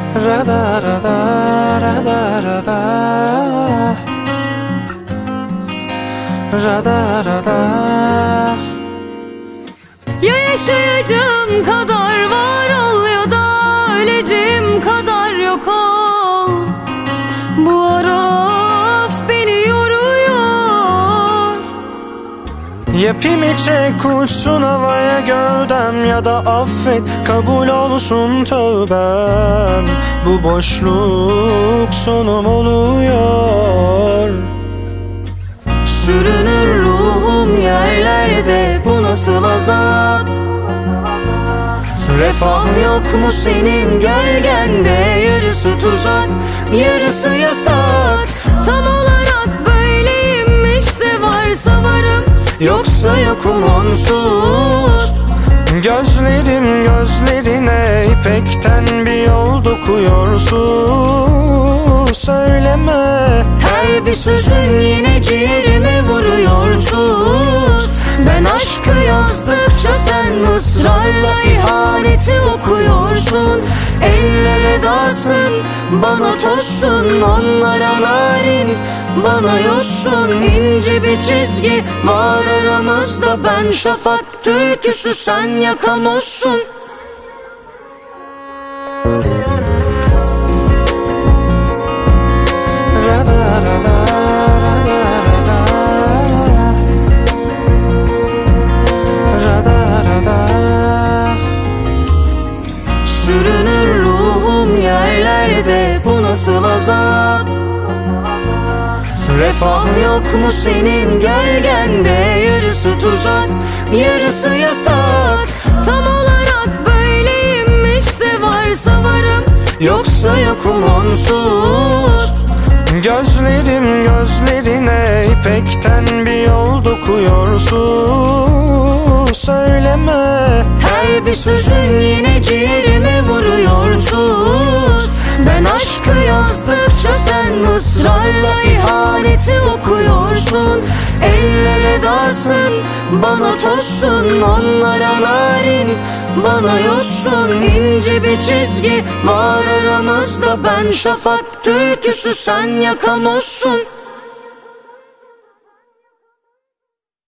Rada rada rada rada Rada rada. Ya yaşayacağım kadar var ol ya da öleceğim kadar yok ol. Bu araf beni yoruyor. Ya pimi çek uçsun havaya gövdem, ya da affet kabul olsun tövbem. Bu boşluk sonum oluyor. Sürünür ruhum yerlerde, bu nasıl azap? Refah yok mu senin gölgende? Yarısı tuzak, yarısı yasak. Tam olarak böyleyim işte, varsa varım, yoksa yokum onsuz. Gözlerim gözlerine ipekten bir yol dokuyorsun. Söyleme, her bir sözün yine ciğerime vuruyorsun. Ben aşkı yazdıkça sen ısrarla ihaneti okuyorsun. Ellere dalsın, bana tozsun, onlara narin, bana yossun. İnce bir çizgi var aramızda, ben şafak türküsü, sen yakamozsun. Sürünür ruhum yerlerde, bu nasıl azap? Refah yok mu senin gölgende? Yarısı tuzak, yarısı yasak. Tam olarak böyleyim işte, varsa varım, yoksa yokum onsuz. gözlerim gözlerine ipekten bir yol dokuyorsun. Söyleme, her bir sözün yine ciğerime vuruyorsun. Ben aşkı yazdıkça sen ısrarla ihaneti okuyorsun. Ellere dalsın, bana tozsun, onlara narin, bana yossun. İnce bir çizgi var aramızda, ben şafak türküsü, sen yakamozsun.